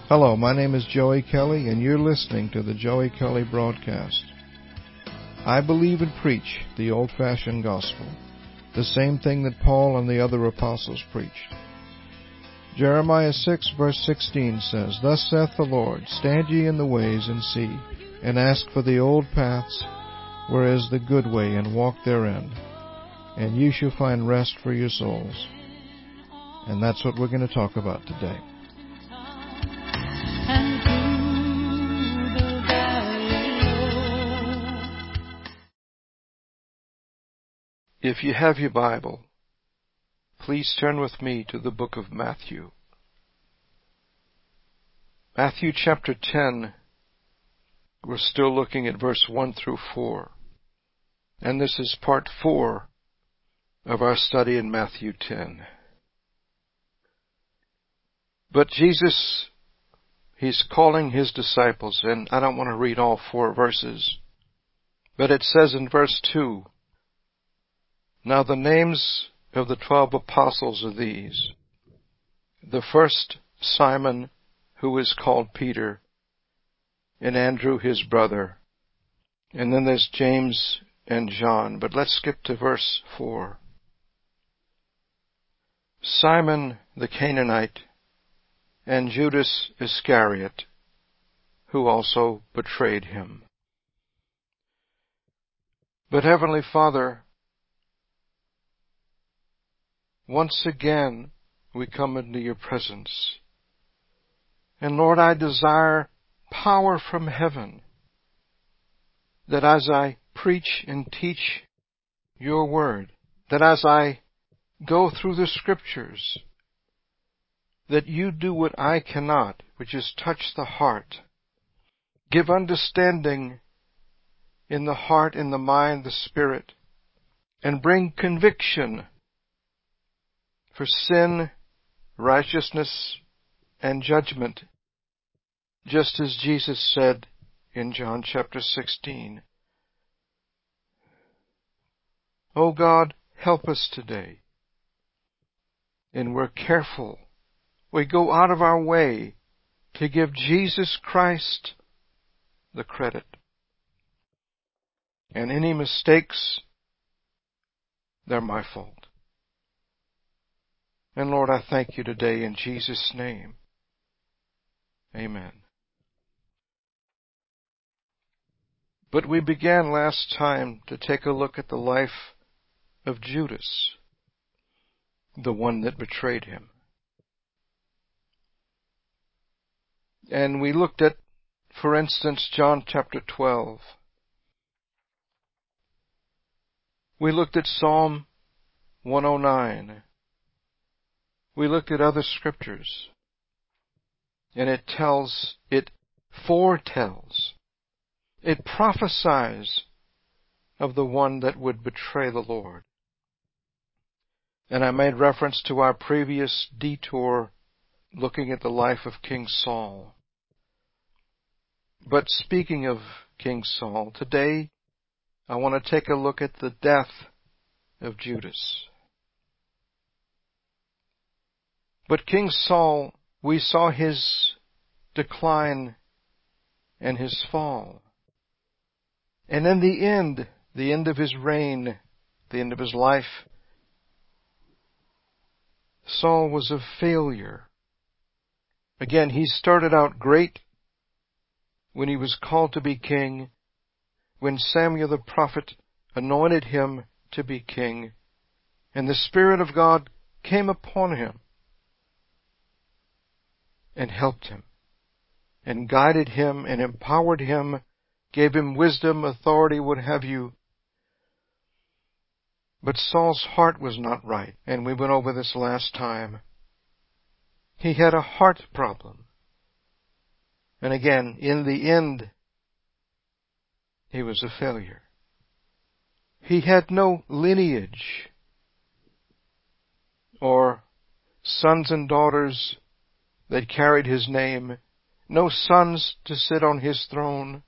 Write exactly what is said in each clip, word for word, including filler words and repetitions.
Hello, my name is Joey Kelly, and you're listening to the Joey Kelly Broadcast. I believe and preach the old-fashioned gospel, the same thing that Paul and the other apostles preached. Jeremiah six verse sixteen says, Thus saith the Lord, Stand ye in the ways and see, and ask for the old paths, where is the good way, and walk therein, and ye shall find rest for your souls. And that's what we're going to talk about today. If you have your Bible, please turn with me to the book of Matthew. Matthew chapter ten, we're still looking at verse one through four. And this is part four of our study in Matthew ten. But Jesus, He's calling His disciples, and I don't want to read all four verses, but it says in verse two, Now the names of the twelve apostles are these. The first, Simon, who is called Peter, and Andrew his brother. And then there's James and John. But let's skip to verse four. Simon the Canaanite, and Judas Iscariot, who also betrayed him. But Heavenly Father, once again we come into your presence. And Lord, I desire power from heaven, that as I preach and teach your word, that as I go through the scriptures, that you do what I cannot, which is touch the heart, give understanding in the heart, in the mind, the spirit, and bring conviction for sin, righteousness, and judgment, just as Jesus said in John chapter sixteen. Oh God, help us today. And we're careful. We go out of our way to give Jesus Christ the credit. And any mistakes, they're my fault. And Lord, I thank you today in Jesus' name. Amen. But we began last time to take a look at the life of Judas, the one that betrayed him. And we looked at, for instance, John chapter twelve. We looked at Psalm one oh nine. We looked at other scriptures. And it tells, it foretells, it prophesies of the one that would betray the Lord. And I made reference to our previous detour looking at the life of King Saul. But speaking of King Saul, today I want to take a look at the death of Judas. But King Saul, we saw his decline and his fall. And in the end, the end of his reign, the end of his life, Saul was a failure. Again, he started out great when he was called to be king, when Samuel the prophet anointed him to be king, and the Spirit of God came upon him and helped him, and guided him, and empowered him, gave him wisdom, authority, what have you. But Saul's heart was not right, and we went over this last time. He had a heart problem. And again, in the end, he was a failure. He had no lineage or sons and daughters that carried his name, no sons to sit on his throne.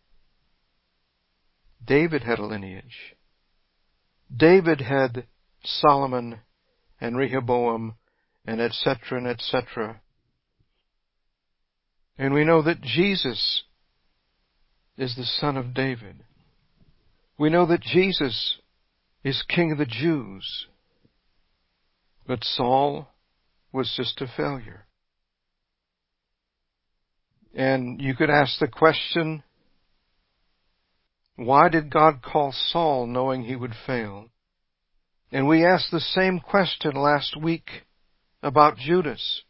David had a lineage. David had Solomon and Rehoboam and et cetera and et cetera. And we know that Jesus is the Son of David. We know that Jesus is King of the Jews. But Saul was just a failure. And you could ask the question, why did God call Saul knowing he would fail? And we asked the same question last week about Judas.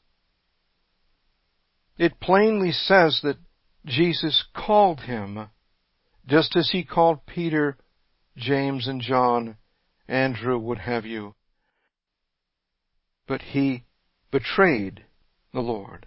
It plainly says that Jesus called him, just as he called Peter, James, and John, Andrew, what have you. But he betrayed the Lord.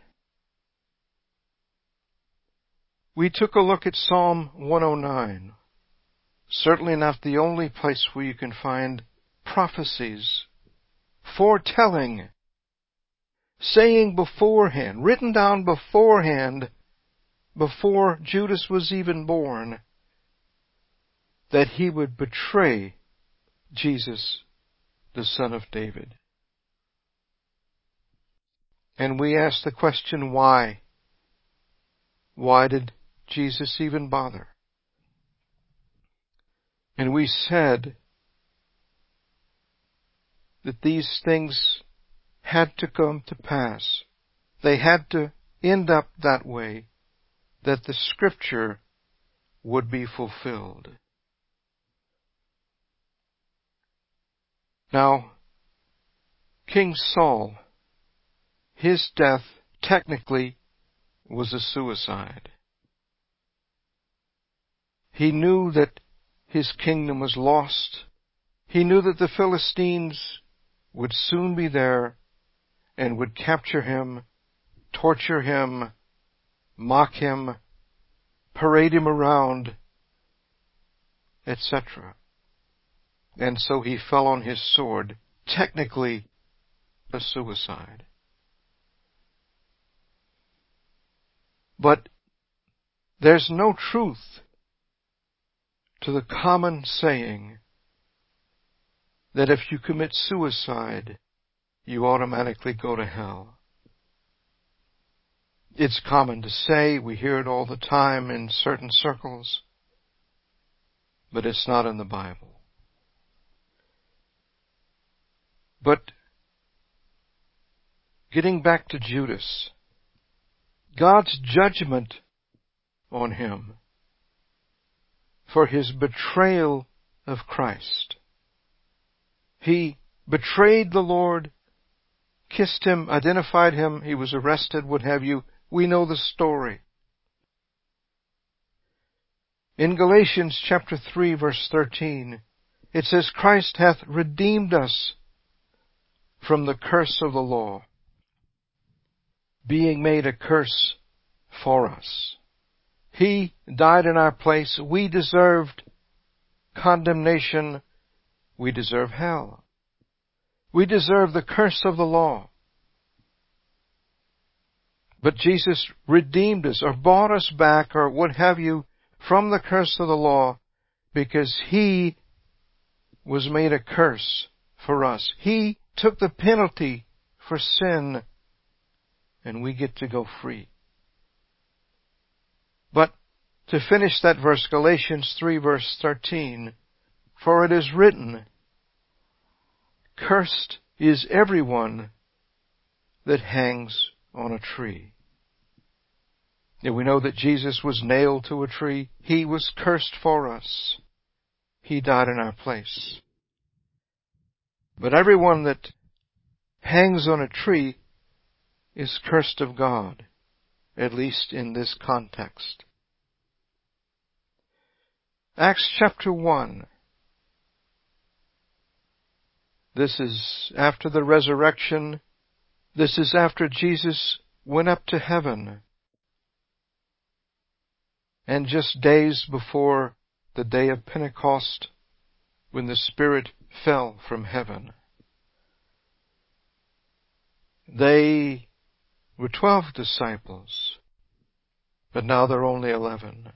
We took a look at Psalm one oh nine. Certainly not the only place where you can find prophecies, foretelling, saying beforehand, written down beforehand, before Judas was even born, that he would betray Jesus, the Son of David. And we ask the question, why? Why did Jesus even bother? And we said that these things had to come to pass. They had to end up that way, that the Scripture would be fulfilled. Now, King Saul, his death technically was a suicide. He knew that his kingdom was lost. He knew that the Philistines would soon be there and would capture him, torture him, mock him, parade him around, et cetera. And so he fell on his sword, technically a suicide. But there's no truth to the common saying that if you commit suicide, you automatically go to hell. It's common to say, we hear it all the time in certain circles, but it's not in the Bible. But getting back to Judas, God's judgment on him for his betrayal of Christ. He betrayed the Lord, kissed him, identified him, he was arrested, what have you. We know the story. In Galatians chapter three, verse thirteen, it says, Christ hath redeemed us from the curse of the law, being made a curse for us. He died in our place. We deserved condemnation. We deserve hell. We deserve the curse of the law. But Jesus redeemed us, or bought us back, or what have you, from the curse of the law, because He was made a curse for us. He took the penalty for sin, and we get to go free. But to finish that verse, Galatians three, verse thirteen, for it is written, cursed is everyone that hangs on a tree. And we know that Jesus was nailed to a tree. He was cursed for us. He died in our place. But everyone that hangs on a tree is cursed of God, at least in this context. Acts chapter one. This is after the resurrection. This is after Jesus went up to heaven. And just days before the day of Pentecost, when the Spirit fell from heaven. They were twelve disciples, but now they're only eleven.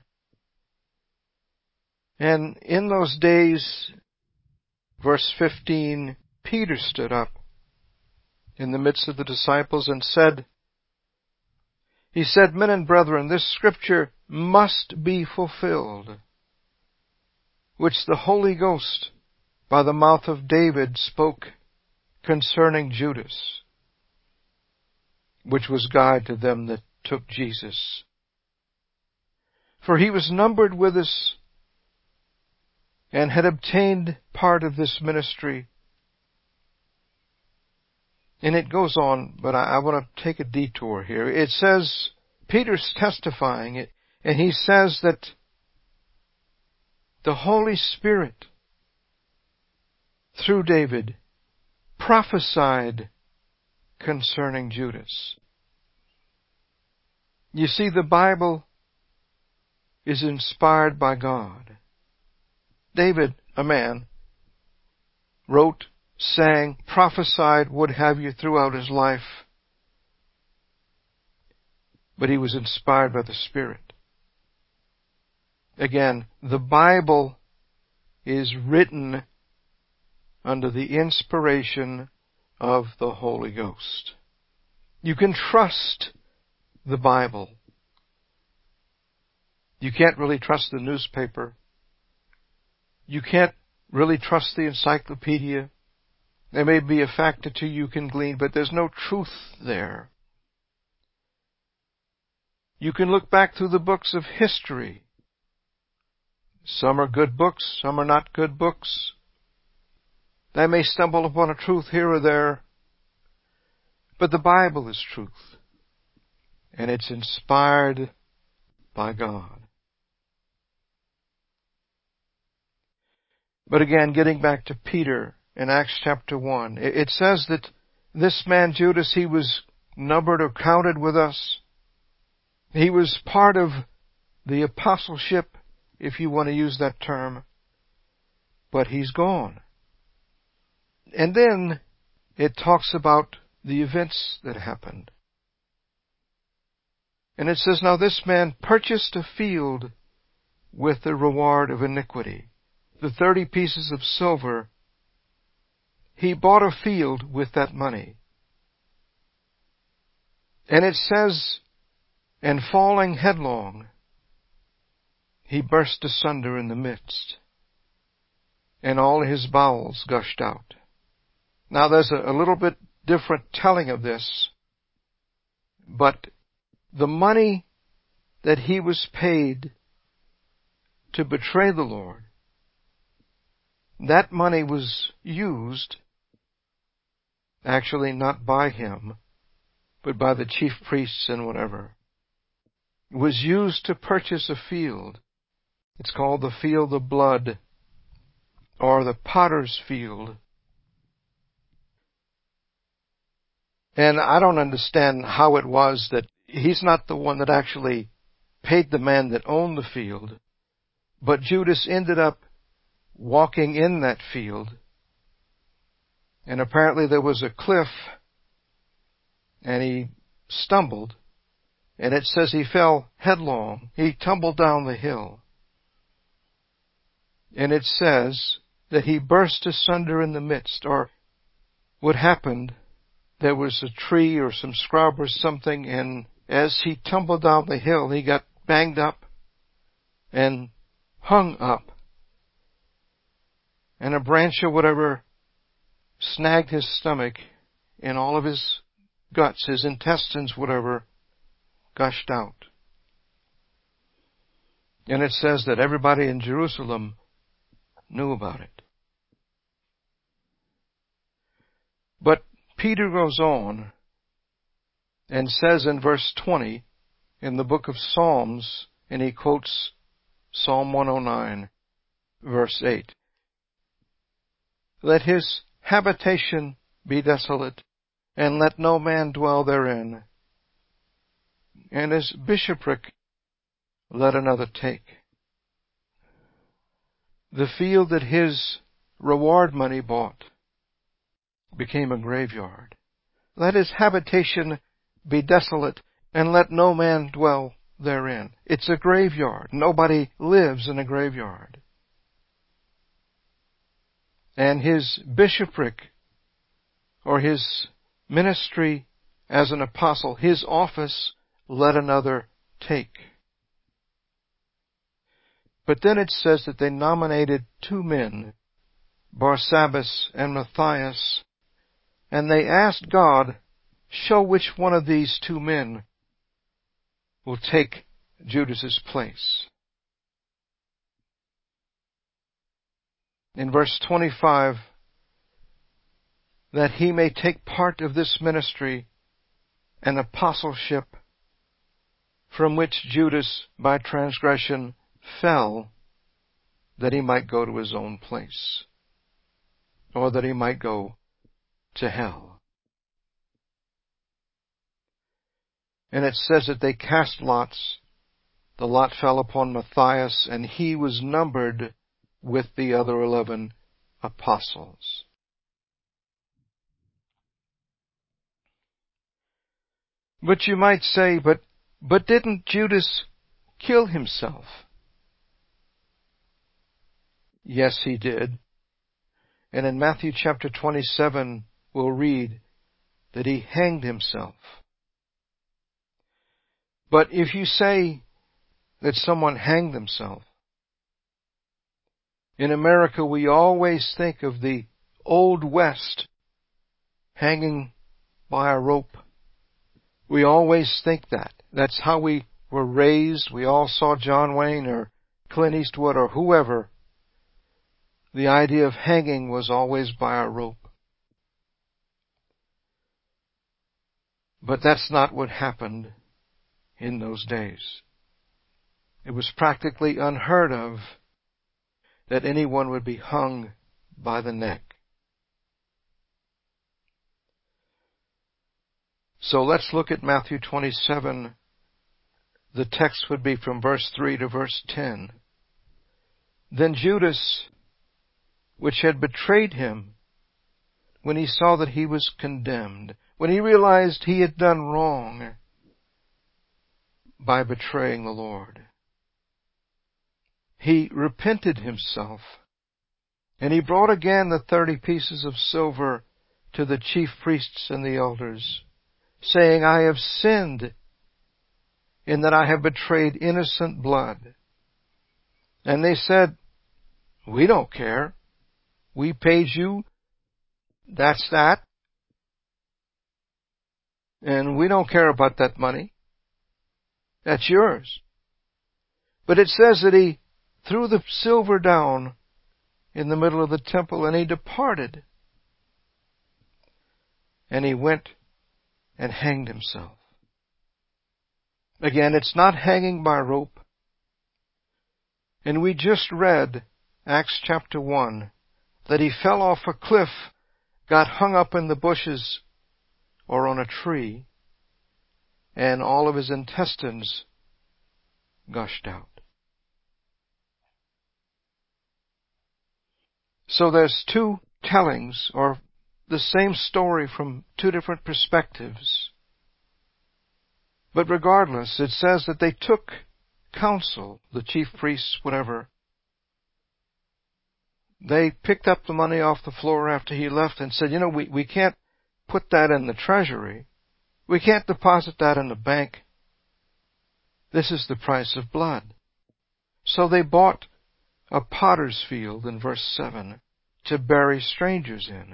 And in those days, verse fifteen, Peter stood up in the midst of the disciples and said, He said, "Men and brethren, this scripture must be fulfilled, which the Holy Ghost by the mouth of David spoke concerning Judas, which was guide to them that took Jesus. For he was numbered with us, and had obtained part of this ministry." And it goes on, but I, I want to take a detour here. It says, Peter's testifying it, and he says that the Holy Spirit, through David, prophesied concerning Judas. You see, the Bible is inspired by God. David, a man, wrote, sang, prophesied, what have you, throughout his life. But he was inspired by the Spirit. Again, the Bible is written under the inspiration of the Holy Ghost. You can trust the Bible. You can't really trust the newspaper. You can't really trust the encyclopedia. There may be a fact or two you can glean, but there's no truth there. You can look back through the books of history. Some are good books, some are not good books. They may stumble upon a truth here or there, but the Bible is truth, and it's inspired by God. But again, getting back to Peter in Acts chapter one, it says that this man Judas, he was numbered or counted with us. He was part of the apostleship, if you want to use that term, but he's gone. And then it talks about the events that happened. And it says, "Now this man purchased a field with the reward of iniquity." The thirty pieces of silver, he bought a field with that money. And it says, "And falling headlong, he burst asunder in the midst, and all his bowels gushed out." Now there's a, a little bit different telling of this, but the money that he was paid to betray the Lord, that money was used, actually not by him, but by the chief priests and whatever. It was used to purchase a field. It's called the field of blood, or the potter's field. And I don't understand how it was that he's not the one that actually paid the man that owned the field, but Judas ended up walking in that field, and apparently there was a cliff, and he stumbled, and it says he fell headlong. He tumbled down the hill. And it says that he burst asunder in the midst, or what happened, there was a tree or some scrub or something, and as he tumbled down the hill, he got banged up and hung up. And a branch or whatever snagged his stomach, and all of his guts, his intestines, whatever, gushed out. And it says that everybody in Jerusalem knew about it. But Peter goes on and says in verse twenty in the book of Psalms, and he quotes Psalm one oh nine, verse eight. "Let his habitation be desolate, and let no man dwell therein. And his bishopric let another take." The field that his reward money bought became a graveyard. "Let his habitation be desolate, and let no man dwell therein." It's a graveyard. Nobody lives in a graveyard. And his bishopric, or his ministry as an apostle, his office, let another take. But then it says that they nominated two men, Barsabbas and Matthias, and they asked God, show which one of these two men will take Judas's place. In verse twenty-five, that he may take part of this ministry and apostleship from which Judas by transgression fell, that he might go to his own place, or that he might go to hell. And it says that they cast lots. The lot fell upon Matthias, and he was numbered with the other eleven apostles. But you might say, but, but didn't Judas kill himself? Yes, he did. And in Matthew chapter twenty-seven, we'll read that he hanged himself. But if you say that someone hanged themselves, in America we always think of the Old West hanging by a rope. We always think that. That's how we were raised. We all saw John Wayne or Clint Eastwood or whoever. The idea of hanging was always by a rope. But that's not what happened in those days. It was practically unheard of that anyone would be hung by the neck. So let's look at Matthew twenty-seven. The text would be from verse three to verse ten. Then Judas, which had betrayed him, when he saw that he was condemned, when he realized he had done wrong by betraying the Lord, he repented himself, and he brought again the thirty pieces of silver to the chief priests and the elders, saying, I have sinned in that I have betrayed innocent blood. And they said, we don't care. We paid you. That's that. And we don't care about that money. That's yours. But it says that he threw the silver down in the middle of the temple, and he departed. And he went and hanged himself. Again, it's not hanging by rope. And we just read, Acts chapter one, that he fell off a cliff, got hung up in the bushes or on a tree, and all of his intestines gushed out. So there's two tellings, or the same story from two different perspectives. But regardless, it says that they took counsel, the chief priests, whatever. They picked up the money off the floor after he left and said, you know, we, we can't put that in the treasury. We can't deposit that in the bank. This is the price of blood. So they bought a potter's field in verse seven to bury strangers in.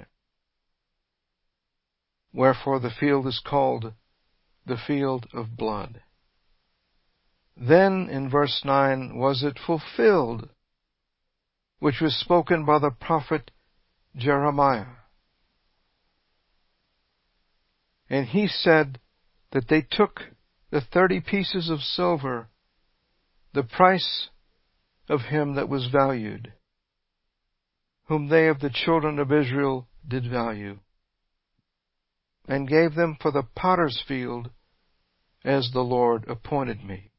Wherefore the field is called the field of blood. Then in verse nine was it fulfilled, which was spoken by the prophet Jeremiah. And he said that they took the thirty pieces of silver, the price of him that was valued, whom they of the children of Israel did value, and gave them for the potter's field, as the Lord appointed me.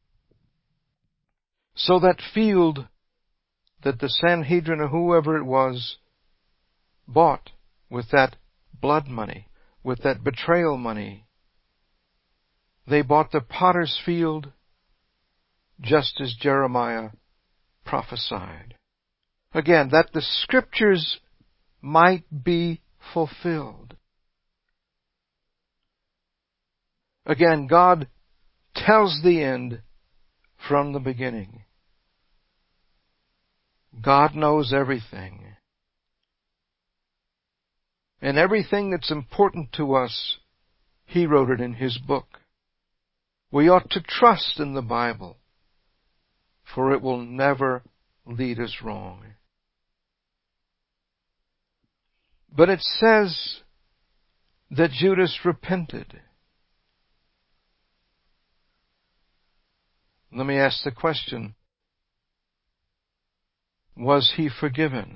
So that field that the Sanhedrin or whoever it was bought with that blood money, with that betrayal money, they bought the potter's field just as Jeremiah prophesied. Again, that the scriptures might be fulfilled. Again, God tells the end from the beginning. God knows everything. And everything that's important to us, He wrote it in His book. We ought to trust in the Bible, for it will never lead us wrong. But it says that Judas repented. Let me ask the question, was he forgiven?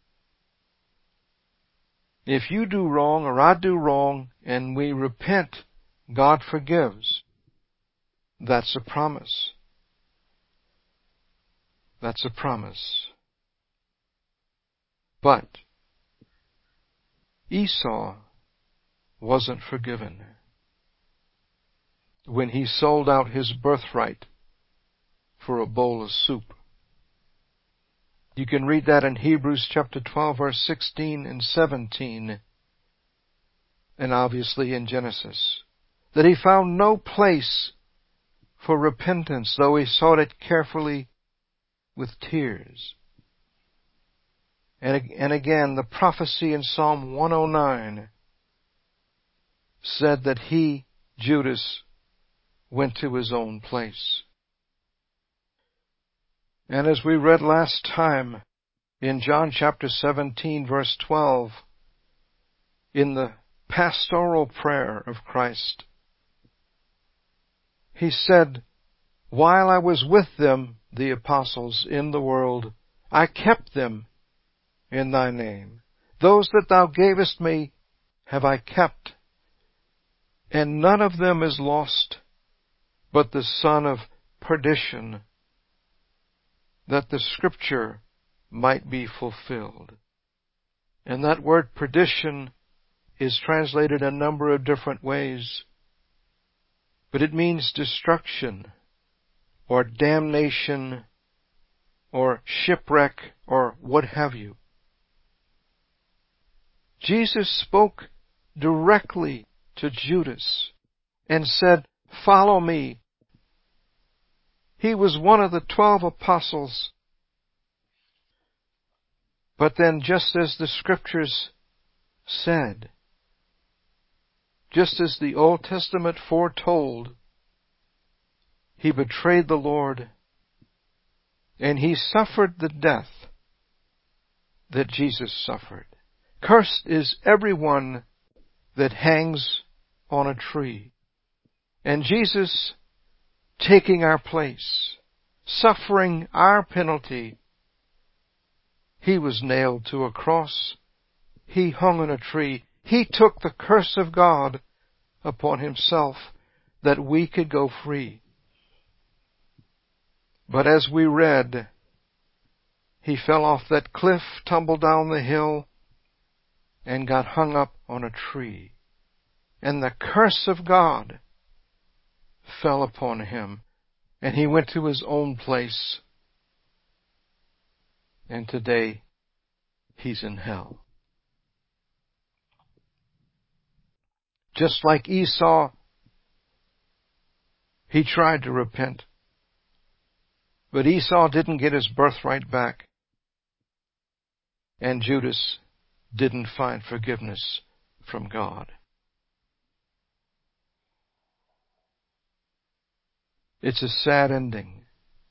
If you do wrong or I do wrong and we repent, God forgives. That's a promise. That's a promise. But Esau wasn't forgiven when he sold out his birthright for a bowl of soup. You can read that in Hebrews chapter twelve, verse sixteen and seventeen, and obviously in Genesis, that he found no place for repentance, though he sought it carefully with tears. And, and again, the prophecy in Psalm one oh nine said that he, Judas, went to his own place. And as we read last time in John chapter seventeen, verse twelve, in the pastoral prayer of Christ, He said, "While I was with them, the apostles, in the world, I kept them in thy name. Those that thou gavest me have I kept, and none of them is lost, but the son of perdition, that the scripture might be fulfilled." And that word perdition is translated a number of different ways, but it means destruction, or damnation, or shipwreck, or what have you. Jesus spoke directly to Judas and said, "Follow me." He was one of the twelve apostles. But then, just as the scriptures said, just as the Old Testament foretold, he betrayed the Lord, and he suffered the death that Jesus suffered. Cursed is everyone that hangs on a tree. And Jesus, taking our place, suffering our penalty, He was nailed to a cross. He hung on a tree. He took the curse of God upon Himself that we could go free. But as we read, He fell off that cliff, tumbled down the hill, and got hung up on a tree. And the curse of God fell upon Him, and He went to His own place. And today, He's in hell. Just like Esau, he tried to repent. But Esau didn't get his birthright back. And Judas didn't find forgiveness from God. It's a sad ending.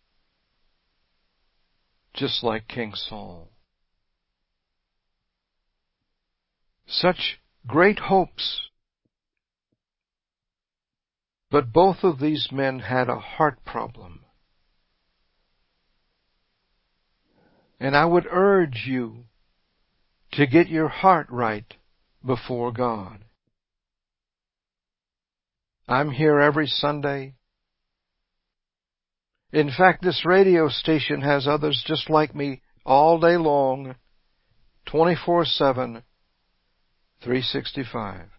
Just like King Saul. Such great hopes. But both of these men had a heart problem. And I would urge you to get your heart right before God. I'm here every Sunday. In fact, this radio station has others just like me all day long, twenty-four seven, three sixty-five.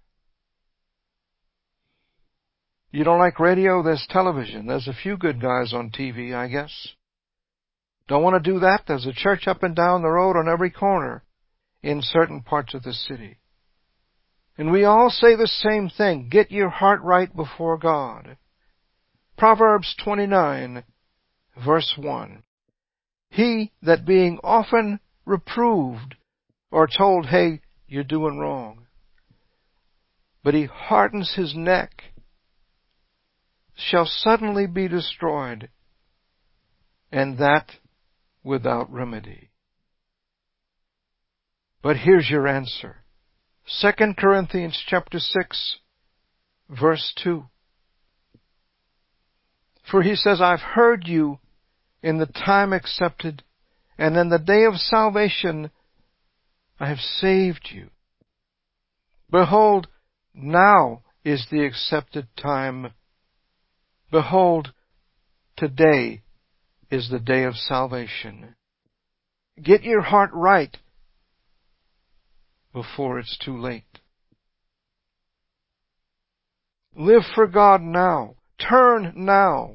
You don't like radio? There's television. There's a few good guys on T V, I guess. Don't want to do that? There's a church up and down the road on every corner in certain parts of the city. And we all say the same thing. Get your heart right before God. Proverbs twenty-nine, verse one. He that being often reproved or told, hey, you're doing wrong, but he hardens his neck, shall suddenly be destroyed, and that without remedy. But here's your answer. Second Corinthians chapter six, verse two. For he says, I've heard you in the time accepted, and in the day of salvation I have saved you. Behold, now is the accepted time. Behold, today is the day of salvation. Get your heart right before it's too late. Live for God now. Turn now.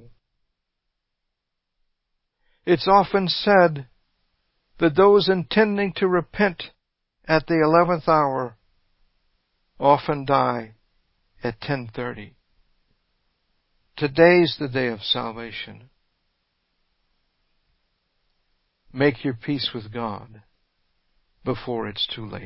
It's often said that those intending to repent at the eleventh hour often die at ten thirty. Today's the day of salvation. Make your peace with God before it's too late.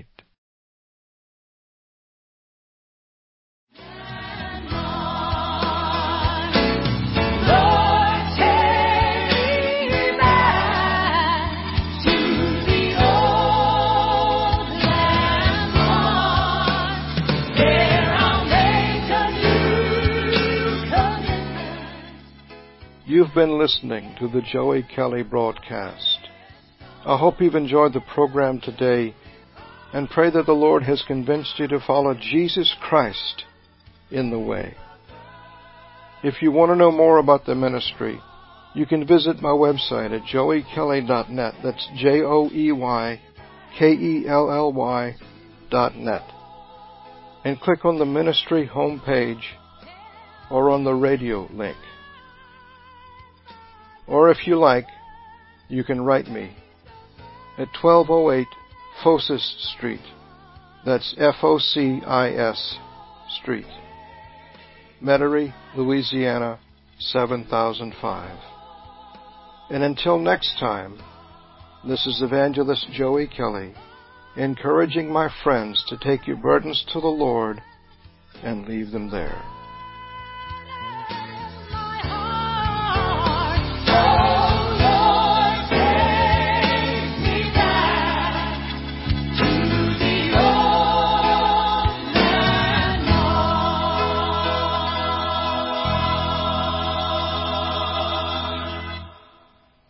You've been listening to the Joey Kelly broadcast. I hope you've enjoyed the program today and pray that the Lord has convinced you to follow Jesus Christ in the way. If you want to know more about the ministry, you can visit my website at joey kelly dot net. That's J O E Y K E L L Y dot net. And click on the ministry homepage or on the radio link. Or if you like, you can write me at twelve oh eight Focis Street. That's F O C I S Street. Metairie, Louisiana, seven thousand five. And until next time, this is Evangelist Joey Kelly, encouraging my friends to take your burdens to the Lord and leave them there.